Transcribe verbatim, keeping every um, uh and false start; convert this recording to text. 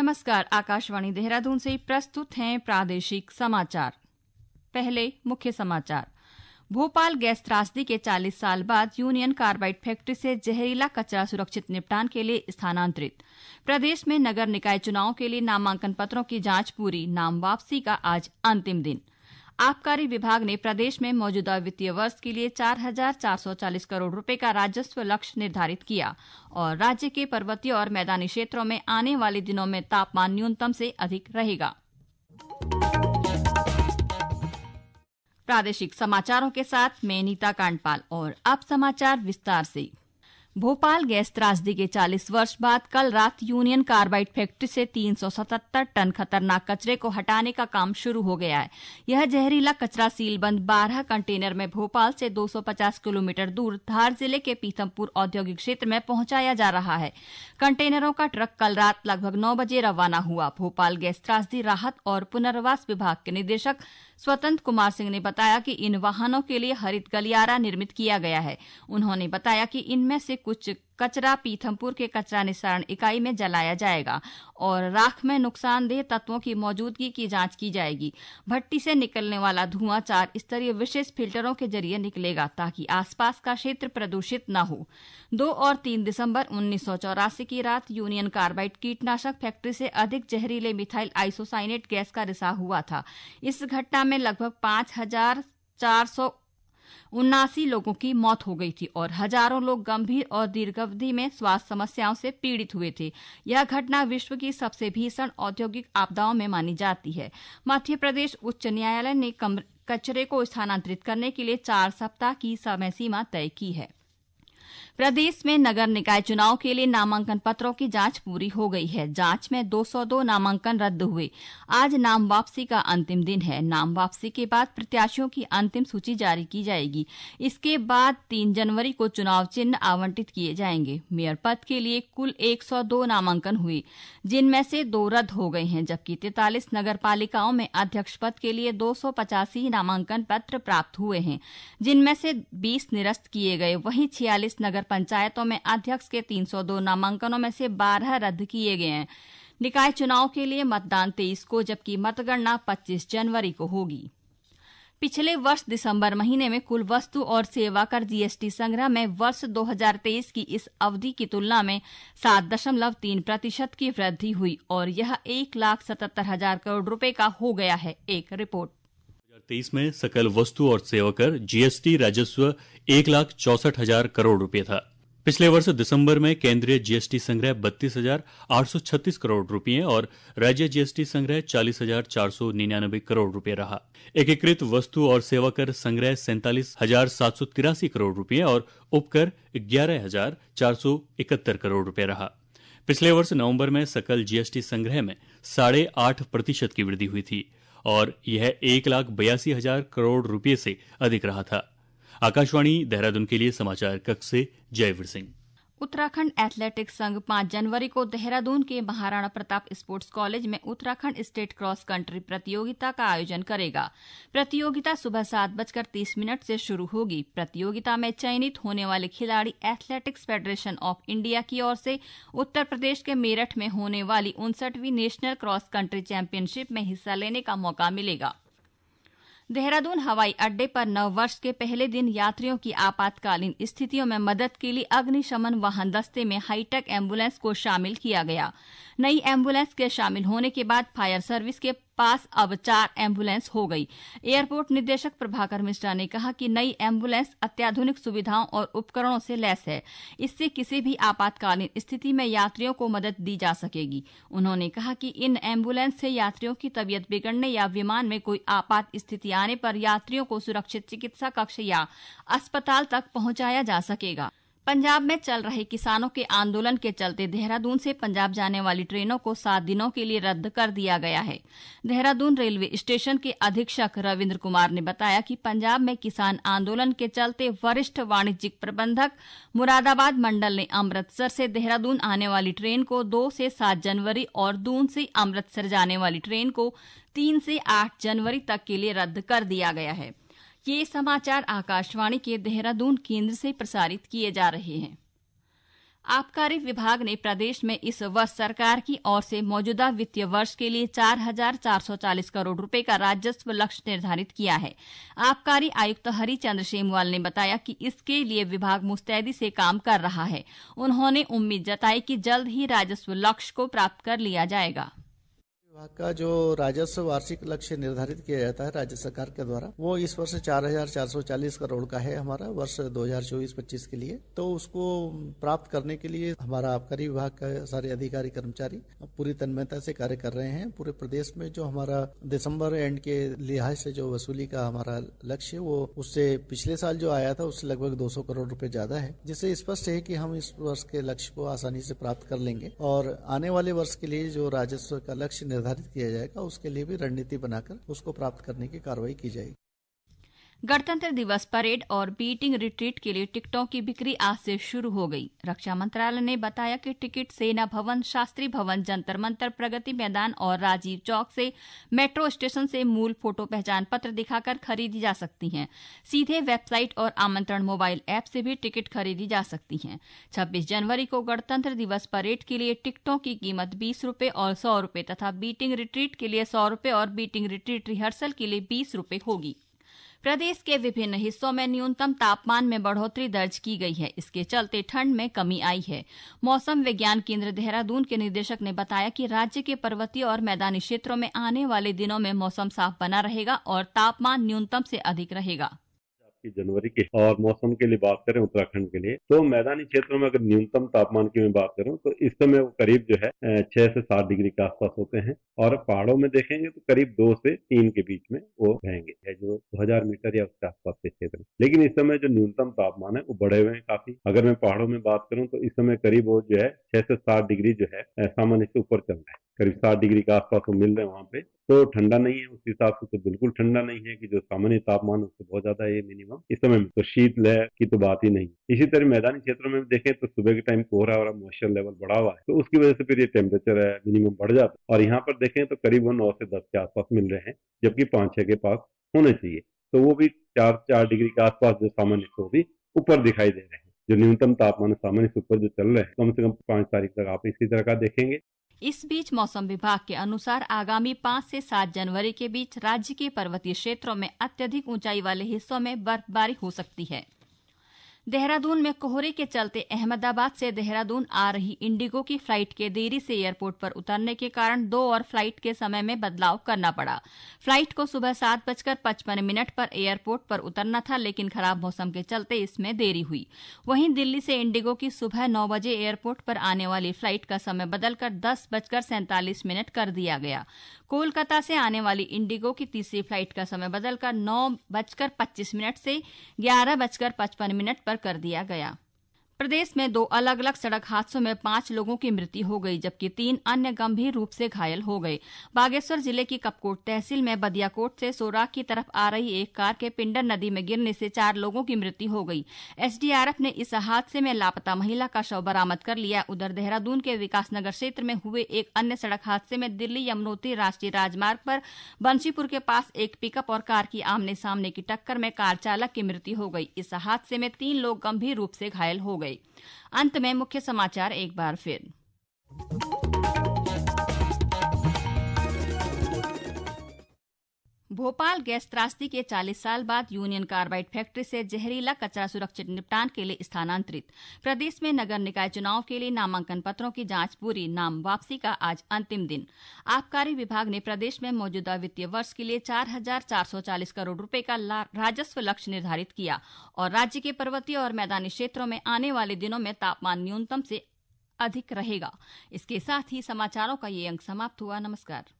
नमस्कार, आकाशवाणी देहरादून से प्रस्तुत हैं प्रादेशिक समाचार। पहले मुख्य समाचार। भोपाल गैस त्रासदी के चालीस साल बाद यूनियन कार्बाइड फैक्ट्री से जहरीला कचरा सुरक्षित निपटान के लिए स्थानांतरित। प्रदेश में नगर निकाय चुनाव के लिए नामांकन पत्रों की जांच पूरी। नाम वापसी का आज अंतिम दिन। आबकारी विभाग ने प्रदेश में मौजूदा वित्तीय वर्ष के लिए चार हजार चार सौ चालीस करोड़ रुपए का राजस्व लक्ष्य निर्धारित किया और राज्य के पर्वतीय और मैदानी क्षेत्रों में आने वाले दिनों में तापमान न्यूनतम से अधिक रहेगा। प्रादेशिक समाचारों के साथ मैं नीता कांडपाल और अब समाचार विस्तार से। भोपाल गैस त्रासदी के चालीस वर्ष बाद कल रात यूनियन कार्बाइड फैक्ट्री से तीन सौ सतहत्तर टन खतरनाक कचरे को हटाने का काम शुरू हो गया है। यह जहरीला कचरा सीलबंद बारह कंटेनर में भोपाल से दो सौ पचास किलोमीटर दूर धार जिले के पीथमपुर औद्योगिक क्षेत्र में पहुंचाया जा रहा है। कंटेनरों का ट्रक कल रात लगभग नौ बजे रवाना हुआ। भोपाल गैस त्रासदी राहत और पुनर्वास विभाग के निदेशक स्वतंत्र कुमार सिंह ने बताया कि इन वाहनों के लिए हरित गलियारा निर्मित किया गया है। उन्होंने बताया कि इनमें से कुछ कचरा पीथमपुर के कचरा निस्तारण इकाई में जलाया जाएगा और राख में नुकसानदेह तत्वों की मौजूदगी की जांच की जाएगी। भट्टी से निकलने वाला धुआं चार स्तरीय विशेष फिल्टरों के जरिए निकलेगा ताकि आसपास का क्षेत्र प्रदूषित न हो। दो और तीन दिसंबर उन्नीस सौ चौरासी की रात यूनियन कार्बाइड कीटनाशक फैक्ट्री से अधिक जहरीले मिथाइल आइसोसाइनेट गैस का रिसाव हुआ था। इस घटना में लगभग पांच हजार चार सौ उन्नासी लोगों की मौत हो गई थी और हजारों लोग गंभीर और दीर्घावधि में स्वास्थ्य समस्याओं से पीड़ित हुए थे। यह घटना विश्व की सबसे भीषण औद्योगिक आपदाओं में मानी जाती है। मध्य प्रदेश उच्च न्यायालय ने कचरे को स्थानांतरित करने के लिए चार सप्ताह की समय सीमा तय की है। प्रदेश में नगर निकाय चुनाव के लिए नामांकन पत्रों की जांच पूरी हो गई है। जांच में दो सौ दो नामांकन रद्द हुए। आज नाम वापसी का अंतिम दिन है। नाम वापसी के बाद प्रत्याशियों की अंतिम सूची जारी की जाएगी। इसके बाद तीन जनवरी को चुनाव चिन्ह आवंटित किए जाएंगे। मेयर पद के लिए कुल एक सौ दो नामांकन हुए, जिनमें से दो रद्द हो गए हैं, जबकि तैंतालीस नगर पालिकाओं में अध्यक्ष पद के लिए दो सौ पचासी नामांकन पत्र प्राप्त हुए हैं, जिनमें से बीस निरस्त किए गए। वहीं छियालीस नगर पंचायतों में अध्यक्ष के तीन सौ दो नामांकनों में से बारह रद्द किए गए हैं। निकाय चुनाव के लिए मतदान तेईस को जबकि मतगणना पच्चीस जनवरी को होगी। पिछले वर्ष दिसंबर महीने में कुल वस्तु और सेवा कर जीएसटी संग्रह में वर्ष दो हजार तेईस की इस अवधि की तुलना में सात दशमलव तीन प्रतिशत की वृद्धि हुई और यह एक लाख सतहत्तर हजार करोड़ रुपए का हो गया है। एक रिपोर्ट। तेईस में सकल वस्तु और सेवा कर जीएसटी राजस्व एक लाख चौसठ हजार करोड़ रुपए था। पिछले वर्ष दिसंबर में केंद्रीय जीएसटी संग्रह बत्तीस हजार आठ सौ छत्तीस करोड़ रुपए और राज्य जीएसटी संग्रह चालीस हजार चार सौ निन्यानबे करोड़ रुपए रहा। एकीकृत वस्तु और सेवा कर संग्रह सैंतालीस हजार सात सौ तिरासी करोड़ रुपए और उपकर ग्यारह हजार चार सौ इकहत्तर करोड़ रुपए रहा। पिछले वर्ष नवंबर में सकल जीएसटी संग्रह में साढ़े आठ प्रतिशत की वृद्धि हुई थी और यह एक लाख बयासी हजार करोड़ रुपए से अधिक रहा था। आकाशवाणी देहरादून के लिए समाचार कक्ष से जयवीर सिंह। उत्तराखंड एथलेटिक्स संघ पांच जनवरी को देहरादून के महाराणा प्रताप स्पोर्ट्स कॉलेज में उत्तराखंड स्टेट क्रॉस कंट्री प्रतियोगिता का आयोजन करेगा। प्रतियोगिता सुबह सात बजकर तीस मिनट से शुरू होगी। प्रतियोगिता में चयनित होने वाले खिलाड़ी एथलेटिक्स फेडरेशन ऑफ इंडिया की ओर से उत्तर प्रदेश के मेरठ में होने वाली उनसठवीं नेशनल क्रॉस कंट्री चैंपियनशिप में हिस्सा लेने का मौका मिलेगा। देहरादून हवाई अड्डे पर नव वर्ष के पहले दिन यात्रियों की आपातकालीन स्थितियों में मदद के लिए अग्निशमन वाहन दस्ते में हाईटेक एम्बुलेंस को शामिल किया गया। नई एम्बुलेंस के शामिल होने के बाद फायर सर्विस के पास अब चार एम्बुलेंस हो गई। एयरपोर्ट निदेशक प्रभाकर मिश्रा ने कहा कि नई एम्बुलेंस अत्याधुनिक सुविधाओं और उपकरणों से लैस है। इससे किसी भी आपातकालीन स्थिति में यात्रियों को मदद दी जा सकेगी। उन्होंने कहा कि इन एम्बुलेंस से यात्रियों की तबीयत बिगड़ने या विमान में कोई आपात स्थिति आने पर यात्रियों को सुरक्षित चिकित्सा कक्ष या अस्पताल तक पहुंचाया जा सकेगा। पंजाब में चल रहे किसानों के आंदोलन के चलते देहरादून से पंजाब जाने वाली ट्रेनों को सात दिनों के लिए रद्द कर दिया गया है। देहरादून रेलवे स्टेशन के अधीक्षक रविंद्र कुमार ने बताया कि पंजाब में किसान आंदोलन के चलते वरिष्ठ वाणिज्यिक प्रबंधक मुरादाबाद मंडल ने अमृतसर से देहरादून आने वाली ट्रेन को दो से सात जनवरी और दून से अमृतसर जाने वाली ट्रेन को तीन से आठ जनवरी तक के लिए रद्द कर दिया गया है। ये समाचार आकाशवाणी के देहरादून केंद्र से प्रसारित किए जा रहे हैं। आबकारी विभाग ने प्रदेश में इस वर्ष सरकार की ओर से मौजूदा वित्तीय वर्ष के लिए चार हजार चार सौ चालीस करोड़ रुपए का राजस्व लक्ष्य निर्धारित किया है। आबकारी आयुक्त हरिचंद्र शेमवाल ने बताया कि इसके लिए विभाग मुस्तैदी से काम कर रहा है। उन्होंने उम्मीद जताई कि जल्द ही राजस्व लक्ष्य को प्राप्त कर लिया जाएगा। विभाग का जो राजस्व वार्षिक लक्ष्य निर्धारित किया जाता है राज्य सरकार के द्वारा, वो इस वर्ष चार हजार चार सौ चालीस करोड़ का है हमारा वर्ष दो हजार चौबीस पच्चीस के लिए। तो उसको प्राप्त करने के लिए हमारा आबकारी विभाग का सारे अधिकारी कर्मचारी पूरी तन्मयता से कार्य कर रहे हैं। पूरे प्रदेश में जो हमारा दिसंबर एंड के लिहाज से जो वसूली का हमारा लक्ष्य, वो उससे पिछले साल जो आया था उससे लगभग दो सौ करोड़ रुपए ज्यादा है, जिससे स्पष्ट है कि हम इस वर्ष के लक्ष्य को आसानी से प्राप्त कर लेंगे। और आने वाले वर्ष के लिए जो राजस्व का लक्ष्य निर्धारित किया जाएगा उसके लिए भी रणनीति बनाकर उसको प्राप्त करने की कार्रवाई की जाएगी। गणतंत्र दिवस परेड और बीटिंग रिट्रीट के लिए टिकटों की बिक्री आज से शुरू हो गई। रक्षा मंत्रालय ने बताया कि टिकट सेना भवन, शास्त्री भवन, जंतर मंतर, प्रगति मैदान और राजीव चौक से मेट्रो स्टेशन से मूल फोटो पहचान पत्र दिखाकर खरीदी जा सकती हैं। सीधे वेबसाइट और आमंत्रण मोबाइल ऐप से भी टिकट खरीदी जा सकती हैं। छब्बीस जनवरी को गणतंत्र दिवस परेड के लिए टिकटों की कीमत बीस रूपये और सौ रूपये तथा बीटिंग रिट्रीट के लिए सौ रूपये और बीटिंग रिट्रीट रिहर्सल के लिए बीस रूपये होगी। प्रदेश के विभिन्न हिस्सों में न्यूनतम तापमान में बढ़ोतरी दर्ज की गई है। इसके चलते ठंड में कमी आई है। मौसम विज्ञान केंद्र देहरादून के निदेशक ने बताया कि राज्य के पर्वतीय और मैदानी क्षेत्रों में आने वाले दिनों में मौसम साफ बना रहेगा और तापमान न्यूनतम से अधिक रहेगा। जनवरी के और मौसम के लिए बात करें उत्तराखंड के लिए, तो मैदानी क्षेत्रों में अगर न्यूनतम तापमान की मैं बात करूं तो इस समय वो करीब जो है छह से सात डिग्री के आसपास होते हैं और पहाड़ों में देखेंगे तो करीब दो से तीन के बीच में वो रहेंगे, जो दो हजार मीटर या उसके आसपास के क्षेत्र में। लेकिन इस समय जो न्यूनतम तापमान है वो बढ़े हुए हैं काफी। अगर मैं पहाड़ों में बात करूं तो इस समय करीब वो जो है छह से सात डिग्री जो है सामान्य से ऊपर चल रहा है, करीब सात डिग्री के आसपास वो मिल रहे हैं वहां पे। तो ठंडा नहीं है उस हिसाब से, तो बिल्कुल ठंडा नहीं है कि जो सामान्य तापमान उससे बहुत ज्यादा है मिनिमम इस समय में, तो शीत लहर की तो बात ही नहीं। इसी तरह मैदानी क्षेत्रों में देखें तो सुबह के टाइम कोहरा और मॉइस्चर लेवल बढ़ा हुआ है, तो उसकी वजह से फिर ये टेम्परेचर है मिनिमम बढ़ जाता है। और यहाँ पर देखें तो करीब नौ से दस के आसपास मिल रहे हैं, जबकि पांच छह के पास होने चाहिए। तो वो भी चार चार डिग्री के आसपास जो सामान्य से भी ऊपर दिखाई दे रहे हैं। जो न्यूनतम तापमान सामान्य से ऊपर जो चल रहे हैं कम से कम पांच तारीख तक आप इसी तरह का देखेंगे। इस बीच मौसम विभाग के अनुसार आगामी पाँच से सात जनवरी के बीच राज्य के पर्वतीय क्षेत्रों में अत्यधिक ऊंचाई वाले हिस्सों में बर्फबारी हो सकती है। देहरादून में कोहरे के चलते अहमदाबाद से देहरादून आ रही इंडिगो की फ्लाइट के देरी से एयरपोर्ट पर उतरने के कारण दो और फ्लाइट के समय में बदलाव करना पड़ा। फ्लाइट को सुबह सात बजकर पचपन मिनट पर एयरपोर्ट पर उतरना था, लेकिन खराब मौसम के चलते इसमें देरी हुई। वहीं दिल्ली से इंडिगो की सुबह नौ बजे एयरपोर्ट पर आने वाली फ्लाइट का समय बदलकर दस बजकर सैंतालीस मिनट कर दिया गया। कोलकाता से आने वाली इंडिगो की तीसरी फ्लाइट का समय बदलकर नौ बजकर पच्चीस मिनट से ग्यारह बजकर पचपन मिनट पर कर दिया गया। प्रदेश में दो अलग अलग सड़क हादसों में पांच लोगों की मृत्यु हो गई, जबकि तीन अन्य गंभीर रूप से घायल हो गए। बागेश्वर जिले की कपकोट तहसील में बदियाकोट से सोराख की तरफ आ रही एक कार के पिंडर नदी में गिरने से चार लोगों की मृत्यु हो गई। एसडीआरएफ ने इस हादसे में लापता महिला का शव बरामद कर लिया। उधर देहरादून के विकासनगर क्षेत्र में हुए एक अन्य सड़क हादसे में दिल्ली यमुनोत्री राष्ट्रीय राजमार्ग पर बंशीपुर के पास एक पिकअप और कार की आमने सामने की टक्कर में कार चालक की मृत्यु हो गई। इस हादसे में तीन लोग गंभीर रूप से घायल हो गए। अंत में मुख्य समाचार एक बार फिर। भोपाल गैस त्रासदी के चालीस साल बाद यूनियन कार्बाइड फैक्ट्री से जहरीला कचरा सुरक्षित निपटान के लिए स्थानांतरित। प्रदेश में नगर निकाय चुनाव के लिए नामांकन पत्रों की जांच पूरी, नाम वापसी का आज अंतिम दिन। आबकारी विभाग ने प्रदेश में मौजूदा वित्तीय वर्ष के लिए चार हजार चार सौ चालीस करोड़ रुपए का राजस्व लक्ष्य निर्धारित किया और राज्य के पर्वतीय और मैदानी क्षेत्रों में आने वाले दिनों में तापमान न्यूनतम से अधिक रहेगा। इसके साथ ही समाचारों का ये अंक समाप्त हुआ। नमस्कार।